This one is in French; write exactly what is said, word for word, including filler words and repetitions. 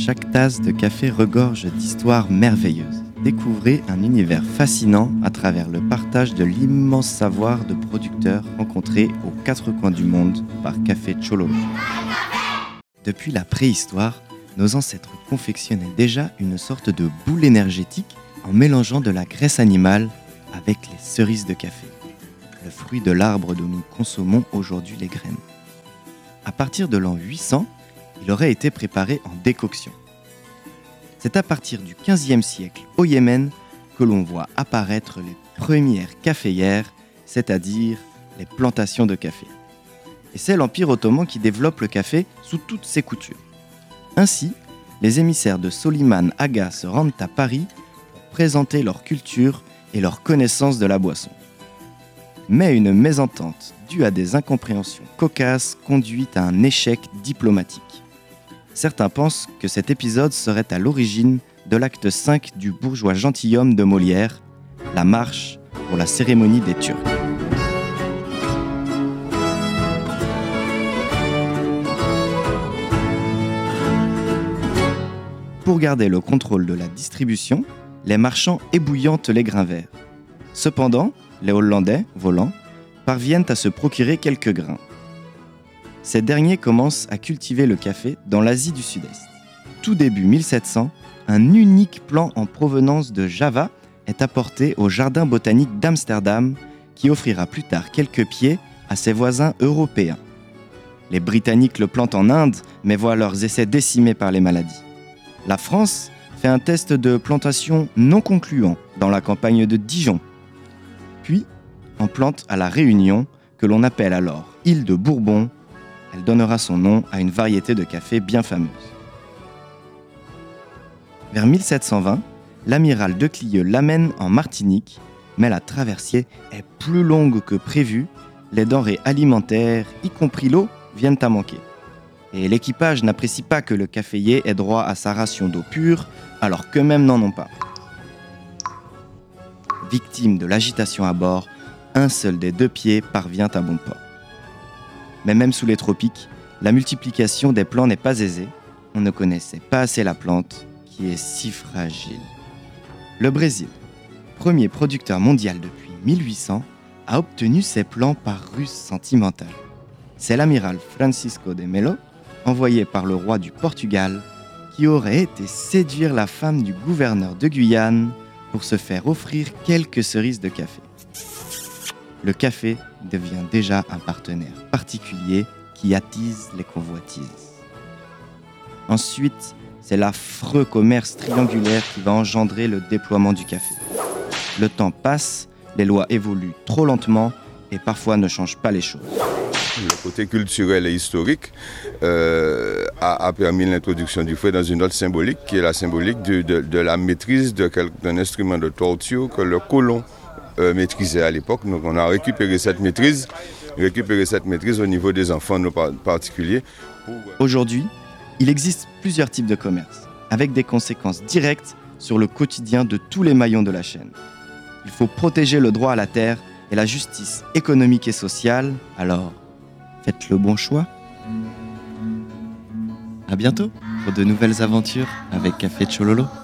Chaque tasse de café regorge d'histoires merveilleuses. Découvrez un univers fascinant à travers le partage de l'immense savoir de producteurs rencontrés aux quatre coins du monde par Café Chololo. Depuis la préhistoire, nos ancêtres confectionnaient déjà une sorte de boule énergétique en mélangeant de la graisse animale avec les cerises de café, le fruit de l'arbre dont nous consommons aujourd'hui les graines. À partir de l'an huit cents, il aurait été préparé en décoction. C'est à partir du quinzième siècle au Yémen que l'on voit apparaître les premières caféières, c'est-à-dire les plantations de café. Et c'est l'Empire ottoman qui développe le café sous toutes ses coutures. Ainsi, les émissaires de Soliman Aga se rendent à Paris pour présenter leur culture et leur connaissance de la boisson. Mais une mésentente due à des incompréhensions cocasses conduit à un échec diplomatique. Certains pensent que cet épisode serait à l'origine de l'acte cinq du bourgeois gentilhomme de Molière, la marche pour la cérémonie des Turcs. Pour garder le contrôle de la distribution, les marchands ébouillantent les grains verts. Cependant, les Hollandais, volants, parviennent à se procurer quelques grains. Ces derniers commencent à cultiver le café dans l'Asie du Sud-Est. Tout début mille sept cents, un unique plant en provenance de Java est apporté au Jardin botanique d'Amsterdam qui offrira plus tard quelques pieds à ses voisins européens. Les Britanniques le plantent en Inde, mais voient leurs essais décimés par les maladies. La France fait un test de plantation non concluant dans la campagne de Dijon. Puis, en plante à La Réunion, que l'on appelle alors île de Bourbon. Elle donnera son nom à une variété de café bien fameuse. Vers mille sept cent vingt, l'amiral Declieux l'amène en Martinique, mais la traversée est plus longue que prévu, les denrées alimentaires, y compris l'eau, viennent à manquer. Et l'équipage n'apprécie pas que le caféier ait droit à sa ration d'eau pure, alors qu'eux-mêmes n'en ont pas. Victime de l'agitation à bord, un seul des deux pieds parvient à bon port. Mais même sous les tropiques, la multiplication des plants n'est pas aisée. On ne connaissait pas assez la plante, qui est si fragile. Le Brésil, premier producteur mondial depuis mille huit cents, a obtenu ses plants par ruse sentimentale. C'est l'amiral Francisco de Melo, envoyé par le roi du Portugal, qui aurait été séduire la femme du gouverneur de Guyane pour se faire offrir quelques cerises de café. Le café devient déjà un partenaire particulier qui attise les convoitises. Ensuite, c'est l'affreux commerce triangulaire qui va engendrer le déploiement du café. Le temps passe, les lois évoluent trop lentement et parfois ne changent pas les choses. Le côté culturel et historique euh, a, a permis l'introduction du fouet dans une autre symbolique, qui est la symbolique de, de, de la maîtrise de quel, d'un instrument de torture que le colon euh, maîtrisait à l'époque. Donc on a récupéré cette maîtrise, récupéré cette maîtrise au niveau des enfants en particulier. Pour... Aujourd'hui, il existe plusieurs types de commerce, avec des conséquences directes sur le quotidien de tous les maillons de la chaîne. Il faut protéger le droit à la terre et la justice économique et sociale, alors faites le bon choix. À bientôt pour de nouvelles aventures avec Café Chololo.